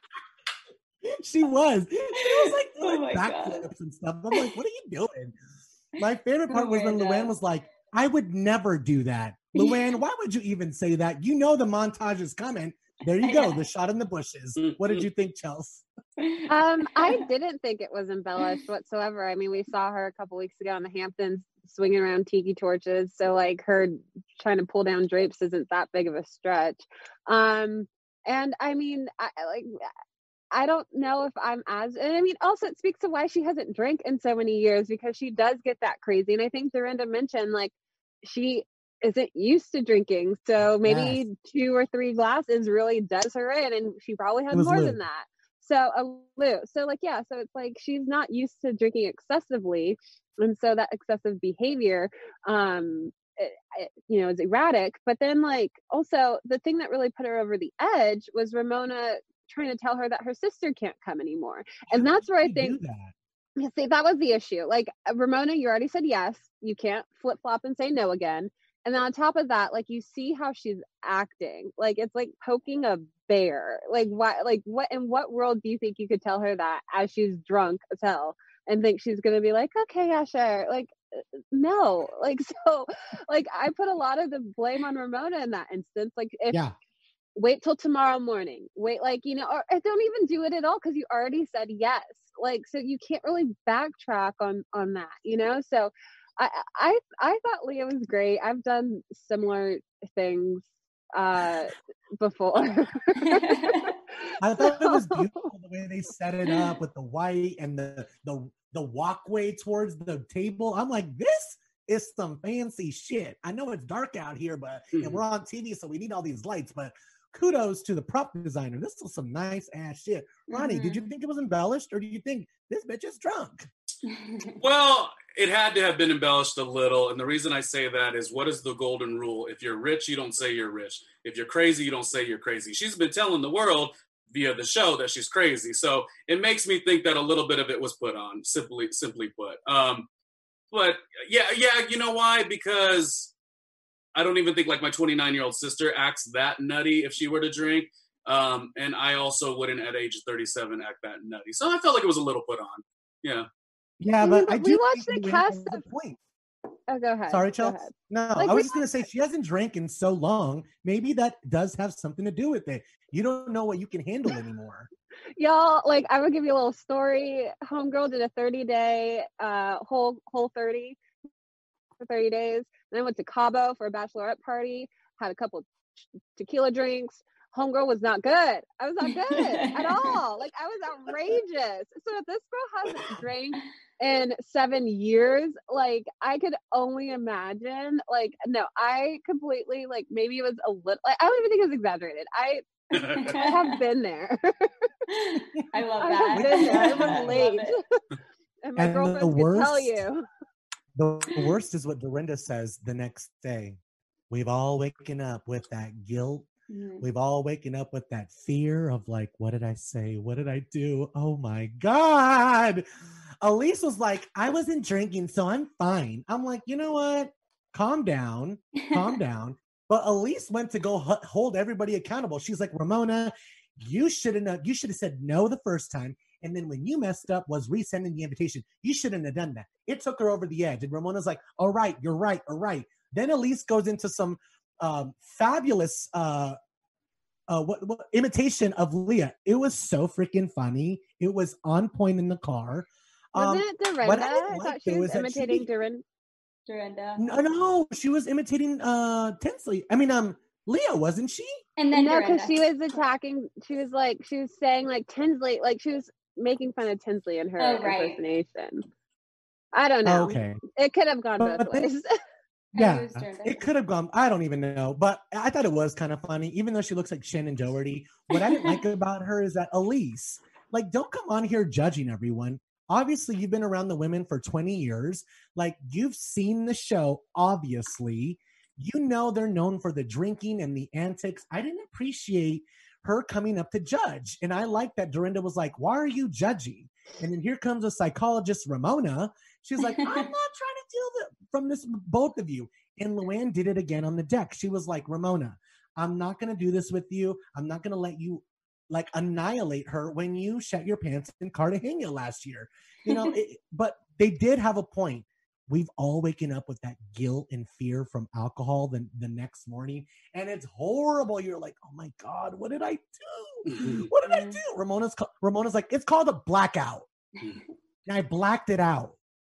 she was. She was like doing oh backflips and stuff. I'm like, what are you doing? My favorite part was when Luann was like, I would never do that. Luann, why would you even say that? You know the montage is coming. There you go, the shot in the bushes. What did you think, Chelsea? Um, I didn't think it was embellished whatsoever. I mean, we saw her a couple weeks ago in the Hamptons swinging around tiki torches, so like her trying to pull down drapes isn't that big of a stretch. Um, and I mean, I like. I don't know if I'm as, and I mean, also it speaks to why she hasn't drank in so many years, because she does get that crazy. And I think Dorinda mentioned like she isn't used to drinking, so maybe yes. two or three glasses really does her in, and she probably had more Lou. than that. So a Lou. So like yeah, so it's like she's not used to drinking excessively, and so that excessive behavior, um, it, it, you know, is erratic. But then like also the thing that really put her over the edge was Ramona trying to tell her that her sister can't come anymore, and that's where I think. Yeah, see, that was the issue. Like Ramona, you already said yes. You can't flip flop and say no again. And then on top of that, like you see how she's acting, like it's like poking a bear. Like why? Like what? In what world do you think you could tell her that as she's drunk as hell and think she's gonna be like, okay, yeah, sure. Like no, like so, like I put a lot of the blame on Ramona in that instance. Like if yeah. wait till tomorrow morning, wait, like you know, or don't even do it at all because you already said yes. Like so, you can't really backtrack on on that, you know. So. I, I I thought Leah was great. I've done similar things uh, before. I thought it was beautiful the way they set it up with the white and the the the walkway towards the table. I'm like, this is some fancy shit. I know it's dark out here, but mm-hmm. and we're on T V, so we need all these lights. But kudos to the prop designer. This was some nice ass shit. Ronnie, mm-hmm. did you think it was embellished, or do you think this bitch is drunk? Well, it had to have been embellished a little. And the reason I say that is, what is the golden rule? If you're rich, you don't say you're rich. If you're crazy, you don't say you're crazy. She's been telling the world via the show that she's crazy. So it makes me think that a little bit of it was put on, simply, simply put. Um, but yeah, yeah, you know why? Because I don't even think like my twenty-nine-year-old sister acts that nutty if she were to drink. Um, and I also wouldn't at age thirty-seven act that nutty. So I felt like it was a little put on. Yeah. Yeah, but I do we watched the cast. The point. Oh, go ahead. Sorry, Chelsea. Ahead. No, like, I was just going to say she hasn't drank in so long. Maybe that does have something to do with it. You don't know what you can handle anymore. Y'all, like, I will give you a little story. Homegirl did a thirty-day, uh, whole whole thirty for thirty days. Then I went to Cabo for a bachelorette party. Had a couple tequila drinks. Homegirl was not good. I was not good at all. Like, I was outrageous. So if this girl hasn't drank in seven years, like, I could only imagine. Like, no, I completely, like, maybe it was a little, like, I don't even think it was exaggerated. I, I have been there. I love I that. have been there. I was late. And my And girlfriend the could worst- tell you. The worst is what Dorinda says the next day. We've all waken up with that guilt. Mhm. We've all waken up with that fear of like, what did I say? What did I do? Oh my God. Elise was like, I wasn't drinking, so I'm fine. I'm like, you know what? Calm down. Calm down. But Elise went to go h- hold everybody accountable. She's like, Ramona, you shouldn't have, you should have said no the first time. And then when you messed up was resending the invitation. You shouldn't have done that. It took her over the edge. And Ramona's like, all right, you're right, all right. Then Elise goes into some um, fabulous uh, uh, what, what imitation of Leah. It was so freaking funny. It was on point in the car. Um, Wasn't it Dorinda? what I, I didn't thought like, she though, was is that she- imitating Dorinda. Dorinda. No, no, she was imitating uh Tinsley. I mean, um, Leah, wasn't she? And then No, Dorinda. because she was attacking. She was like, she was saying like Tinsley, like she was making fun of Tinsley in her Oh, right. impersonation. I don't know. Okay. It could have gone But both then- ways. Yeah, it was Dorinda. it could have gone. I don't even know, but I thought it was kind of funny, even though she looks like Shannon Doherty. What I didn't like about her is that Elise, like, don't come on here judging everyone. Obviously, you've been around the women for twenty years. Like, you've seen the show, obviously. You know they're known for the drinking and the antics. I didn't appreciate her coming up to judge. And I like that Dorinda was like, why are you judging? And then here comes a psychologist, Ramona. She's like, I'm not trying to deal with from this, both of you. And Luann did it again on the deck. She was like, Ramona, I'm not going to do this with you. I'm not going to let you like annihilate her when you shat your pants in Cartagena last year. You know, it, but they did have a point. We've all waken up with that guilt and fear from alcohol the, the next morning. And it's horrible. You're like, oh my God, what did I do? What did I do? Ramona's, Ramona's like, it's called a blackout. And I blacked it out.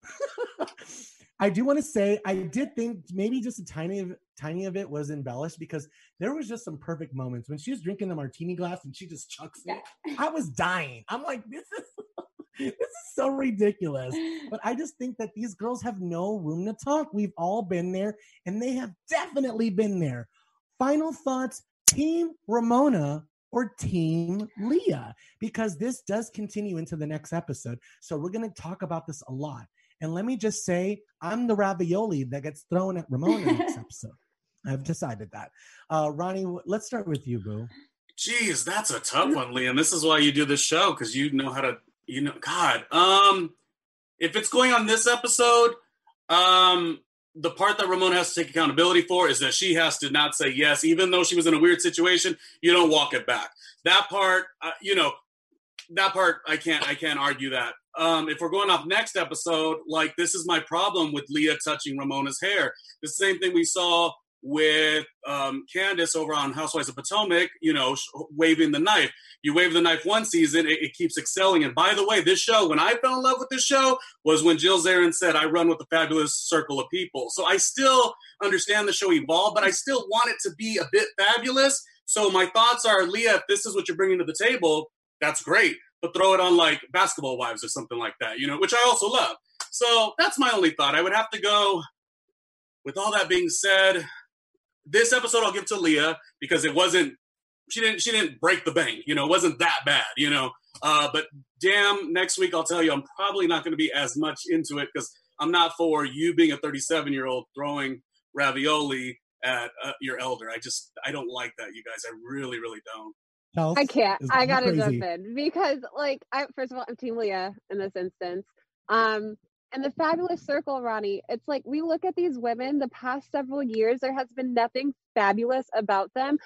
I do want to say, I did think maybe just a tiny of tiny of it was embellished because there was just some perfect moments when she was drinking the martini glass and she just chucks it. I was dying. I'm like, this is this is so ridiculous. But I just think that these girls have no room to talk. We've all been there, and they have definitely been there. Final thoughts: Team Ramona or Team Leah? Because this does continue into the next episode, so we're going to talk about this a lot. And let me just say, I'm the ravioli that gets thrown at Ramona next episode. I've decided that. Uh, Ronnie, let's start with you, boo. Geez, that's a tough one, Liam. This is why you do this show, because you know how to, you know, God. Um, if it's going on this episode, um, the part that Ramona has to take accountability for is that she has to not say yes, even though she was in a weird situation. You don't walk it back. That part, uh, you know, that part, I can't, I can't argue that. Um, if we're going off next episode, like, this is my problem with Leah touching Ramona's hair. The same thing we saw with um, Candace over on Housewives of Potomac, you know, sh- waving the knife. You wave the knife one season, it, it keeps excelling. And by the way, this show, when I fell in love with this show, was when Jill Zarin said, I run with a fabulous circle of people. So I still understand the show evolved, but I still want it to be a bit fabulous. So my thoughts are, Leah, if this is what you're bringing to the table, that's great. But throw it on like Basketball Wives or something like that, you know, which I also love. So that's my only thought. I would have to go, with all that being said, this episode I'll give to Leah because it wasn't she didn't she didn't break the bank. You know, it wasn't that bad. You know, uh, but damn, next week I'll tell you, I'm probably not going to be as much into it because I'm not for you being a thirty-seven year old throwing ravioli at uh, your elder. I just I don't like that, you guys. I really really don't. Health I can't. is I gotta crazy. jump in because, like, I first of all, I'm Team Leah in this instance. Um, and the Fabulous Circle, Ronnie. It's like we look at these women. The past several years, there has been nothing fabulous about them.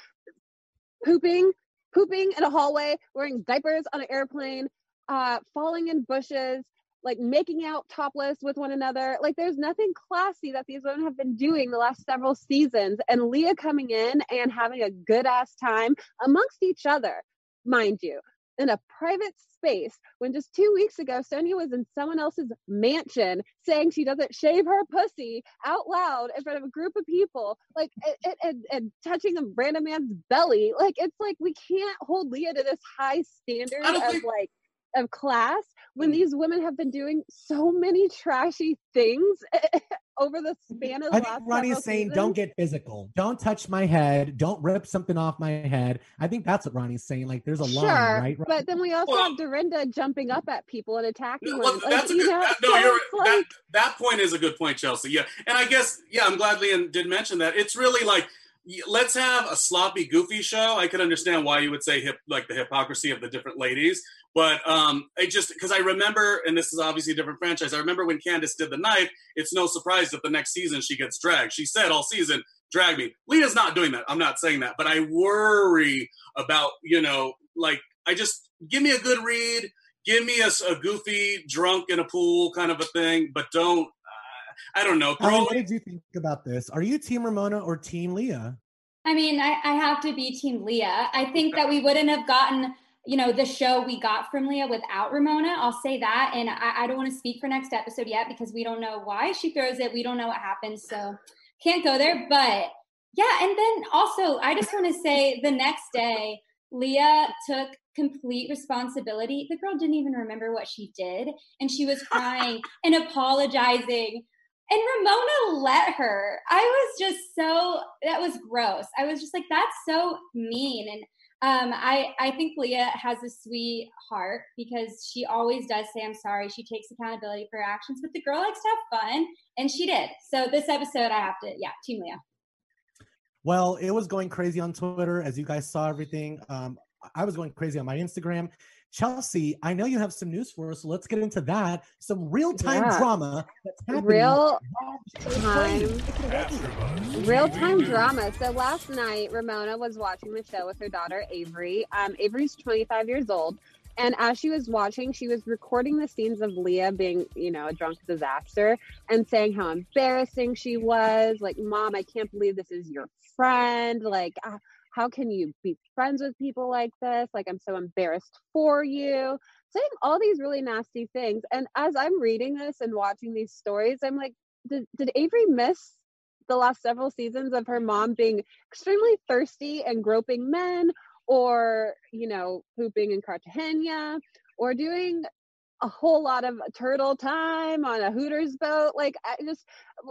Pooping, pooping in a hallway, wearing diapers on an airplane, uh, falling in bushes, like making out topless with one another. Like there's nothing classy that these women have been doing the last several seasons. And Leah coming in and having a good ass time amongst each other, mind you, in a private space, when just two weeks ago, Sonia was in someone else's mansion saying she doesn't shave her pussy out loud in front of a group of people, like, and, and, and touching a random man's belly. Like, it's like, we can't hold Leah to this high standard of think- like, of class when these women have been doing so many trashy things over the span of the I last think Ronnie is several saying, seasons. don't get physical. Don't touch my head. Don't rip something off my head. I think that's what Ronnie's saying. Like, there's a Sure, line, right? but then we also Well- have Dorinda jumping up at people and attacking Well, women. Like, that's a you good, know, that, no, so you're it's right. like, that, that point is a good point, Chelsea. Yeah, and I guess yeah, I'm glad Leanne did mention that. It's really like y- let's have a sloppy, goofy show. I could understand why you would say hip, like the hypocrisy of the different ladies, but um, I just because I remember, and this is obviously a different franchise. I remember when Candace did the knife. It's no surprise that the next season she gets dragged. She said all season, "Drag me." Leah's not doing that. I'm not saying that, but I worry about you know, like I just give me a good read. Give me a, a goofy drunk in a pool kind of a thing, but don't, uh, I don't know. Allie, Throw, what did you think about this? Are you Team Ramona or Team Leah? I mean, I, I have to be Team Leah. I think that we wouldn't have gotten, you know, the show we got from Leah without Ramona. I'll say that. And I, I don't want to speak for next episode yet because we don't know why she throws it. We don't know what happens. So can't go there. But yeah. And then also, I just want to say the next day, Leah took complete responsibility. The girl didn't even remember what she did. And she was crying and apologizing. And Ramona let her. I was just so, that was gross. I was just like, that's so mean. And um, I, I think Leah has a sweet heart because she always does say, I'm sorry. She takes accountability for her actions, but the girl likes to have fun. And she did. So this episode, I have to, yeah, Team Leah. Well, it was going crazy on Twitter as you guys saw everything. Um, I was going crazy on my Instagram. Chelsea, I know you have some news for us, so let's get into that. Some real-time Yeah. drama that's happening. real time, real time drama. So last night, Ramona was watching the show with her daughter Avery. Um, Avery's twenty-five years old, and as she was watching, she was recording the scenes of Leah being, you know, a drunk disaster and saying how embarrassing she was. Like, Mom, I can't believe this is your friend. Like, uh, how can you be friends with people like this? Like, I'm so embarrassed for you. Saying all these really nasty things. And as I'm reading this and watching these stories, I'm like, did, did Avery miss the last several seasons of her mom being extremely thirsty and groping men, or, you know, pooping in Cartagena, or doing a whole lot of turtle time on a Hooters boat? Like, I just,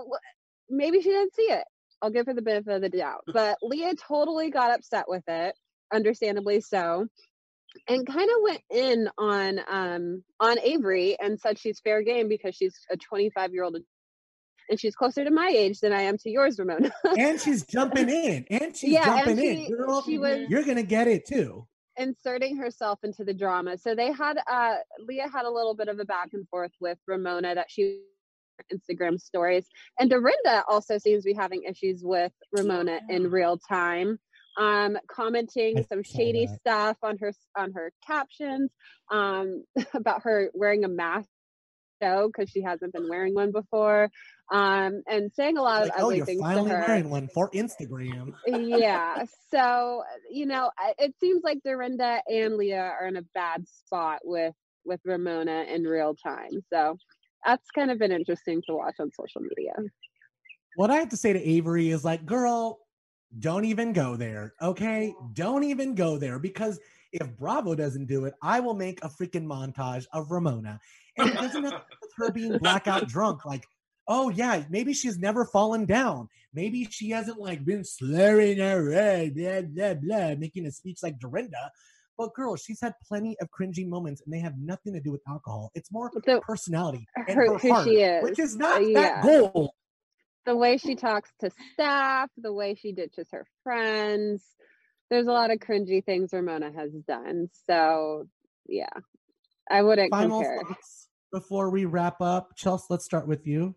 maybe she didn't see it. I'll give her the benefit of the doubt. But Leah totally got upset with it, understandably so, and kind of went in on um on Avery and said she's fair game because she's a twenty-five year old and she's closer to my age than I am to yours, Ramona. And she's jumping in. And she's Yeah, jumping and she- in. Girl, she was- you're gonna get it too. Inserting herself into the drama. So they had uh Leah had a little bit of a back and forth with Ramona that she Instagram stories, and Dorinda also seems to be having issues with Ramona in real time, um commenting some shady that. stuff on her on her captions, um about her wearing a mask show because she hasn't been wearing one before, um and saying a lot Like, of oh, ugly you're things to finally her. wearing one for Instagram. Yeah, so you know, I- it seems like Dorinda and Leah are in a bad spot with with Ramona in real time. So that's kind of been interesting to watch on social media. What I have to say to Avery is like, girl, don't even go there. Okay. Don't even go there, because if Bravo doesn't do it, I will make a freaking montage of Ramona. And it doesn't have to do with her being blackout drunk. Like, oh yeah, maybe she's never fallen down. Maybe she hasn't like been slurring her head, blah, blah, blah, making a speech like Dorinda. But girl, she's had plenty of cringy moments, and they have nothing to do with alcohol. It's more So, personality and her, her who heart, she is, which is not Uh, that yeah. goal. The way she talks to staff, the way she ditches her friends. There's a lot of cringy things Ramona has done. So, yeah, I wouldn't Final compare. thoughts before we wrap up. Chelsea, let's start with you.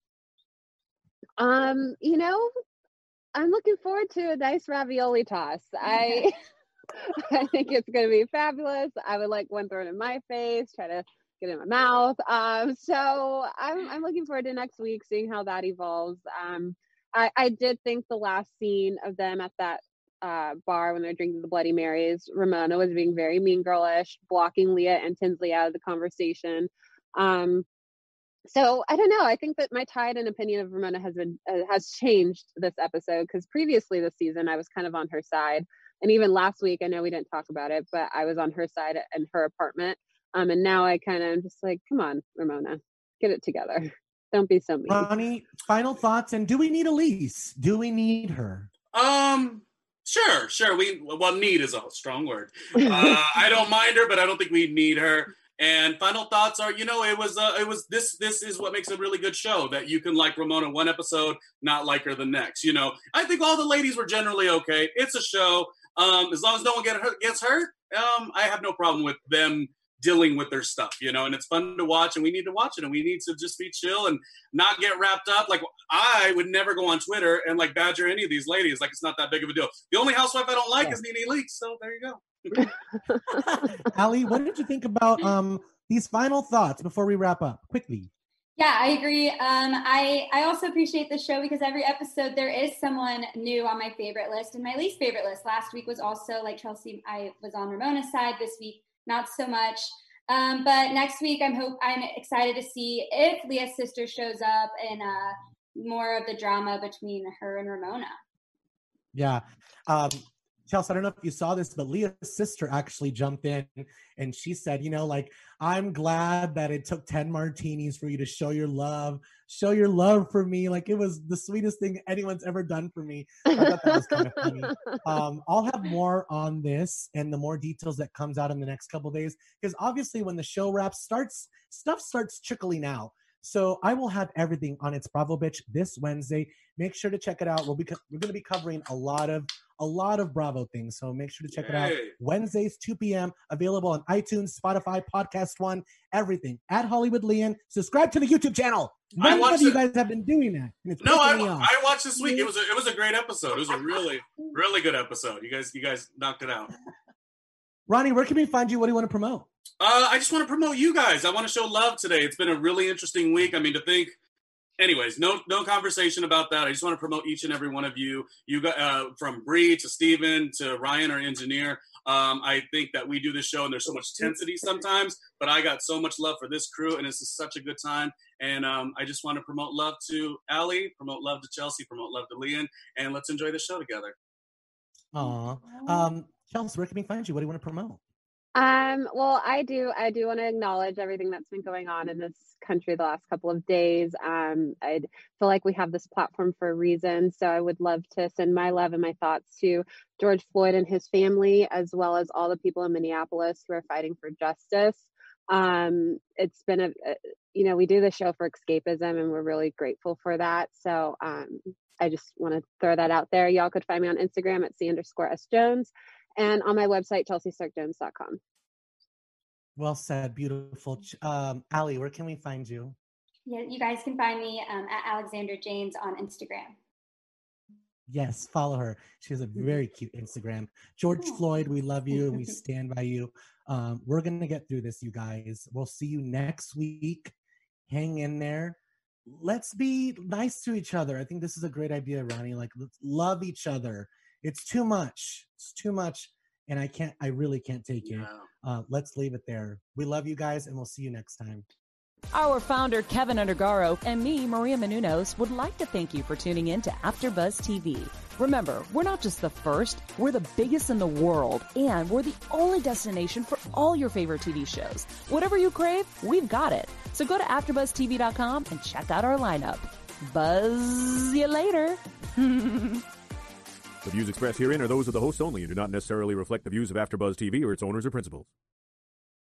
Um, you know, I'm looking forward to a nice ravioli toss. I I think it's going to be fabulous. I would like one thrown in my face, try to get in my mouth. Um, so I'm I'm looking forward to next week, seeing how that evolves. Um, I, I did think the last scene of them at that uh, bar when they're drinking the Bloody Marys, Ramona was being very mean girlish, blocking Leah and Tinsley out of the conversation. Um, so I don't know. I think that my tide and opinion of Ramona has been uh, has changed this episode, because previously this season I was kind of on her side, and even last week I know we didn't talk about it, but I was on her side in her apartment. Um, and now I kind of am just like, come on, Ramona, get it together. Don't be so mean. Ronnie, final thoughts, and do we need Elise? Do we need her? Um, sure, sure. We well, need is a strong word. Uh, I don't mind her, but I don't think we need her. And final thoughts are, you know, it was, uh, it was this. This is what makes a really good show, that you can like Ramona one episode, not like her the next. You know, I think all the ladies were generally okay. It's a show. Um, as long as no one get hurt, gets hurt, um, I have no problem with them dealing with their stuff, you know, and it's fun to watch, and we need to watch it, and we need to just be chill and not get wrapped up. Like, I would never go on Twitter and like badger any of these ladies. Like, it's not that big of a deal. The only housewife I don't like yeah. is Nene Leakes. So there you go. Ali, what did you think about um these final thoughts before we wrap up? Quickly. Yeah, I agree. Um, I, I also appreciate the show because every episode there is someone new on my favorite list and my least favorite list. Last week was also, like Chelsea, I was on Ramona's side. This week, not so much. Um, but next week, I'm hope I'm excited to see if Leah's sister shows up and uh, more of the drama between her and Ramona. Yeah. Um, Chelsea, I don't know if you saw this, but Leah's sister actually jumped in and she said, you know, like, I'm glad that it took ten martinis for you to show your love, show your love for me. Like, it was the sweetest thing anyone's ever done for me. I thought that was kind of funny. Um, I'll have more on this and the more details that comes out in the next couple of days, because obviously when the show wraps starts, stuff starts trickling out. So I will have everything on It's Bravo Bitch this Wednesday. Make sure to check it out. We'll be co- we're going to be covering a lot of a lot of Bravo things. So make sure to check Yay. it out. Wednesdays, two p.m. Available on iTunes, Spotify, Podcast One, everything. At Hollywood Leon. Subscribe to the YouTube channel. None of you guys have been doing that. And it's no, I, me off. I watched this week. It was a, it was a great episode. It was a really really good episode. You guys you guys knocked it out. Ronnie, where can we find you? What do you want to promote? Uh, I just want to promote you guys. I want to show love today. It's been a really interesting week. I mean, to think, anyways, no no conversation about that. I just want to promote each and every one of you. You got uh, from Bree to Steven to Ryan, our engineer. Um, I think that we do this show and there's so much intensity sometimes, but I got so much love for this crew and this is such a good time. And um, I just want to promote love to Ali, promote love to Chelsea, promote love to Leon, and let's enjoy the show together. Aw. Um, Chelsea, where can we find you? What do you want to promote? Um, well, I do, I do want to acknowledge everything that's been going on in this country the last couple of days. Um, I feel like we have this platform for a reason. So I would love to send my love and my thoughts to George Floyd and his family, as well as all the people in Minneapolis who are fighting for justice. Um, it's been a, a you know, we do the show for escapism and we're really grateful for that. So, um, I just want to throw that out there. Y'all could find me on Instagram at C underscore S Jones. And on my website, chelsea stark jones dot com. Well said. Beautiful. Um, Ali, where can we find you? Yeah, you guys can find me um, at Alexandra James on Instagram. Yes, follow her. She has a very cute Instagram. George Floyd, we love you and we stand by you. Um, we're going to get through this, you guys. We'll see you next week. Hang in there. Let's be nice to each other. I think this is a great idea, Ronnie. Like, let's love each other. It's too much. It's too much. And I can't, I really can't take it. Uh, let's leave it there. We love you guys and we'll see you next time. Our founder, Kevin Undergaro, and me, Maria Menounos, would like to thank you for tuning in to AfterBuzz T V. Remember, we're not just the first, we're the biggest in the world, and we're the only destination for all your favorite T V shows. Whatever you crave, we've got it. So go to after buzz T V dot com and check out our lineup. Buzz you later. The views expressed herein are those of the hosts only and do not necessarily reflect the views of AfterBuzz T V or its owners or principals.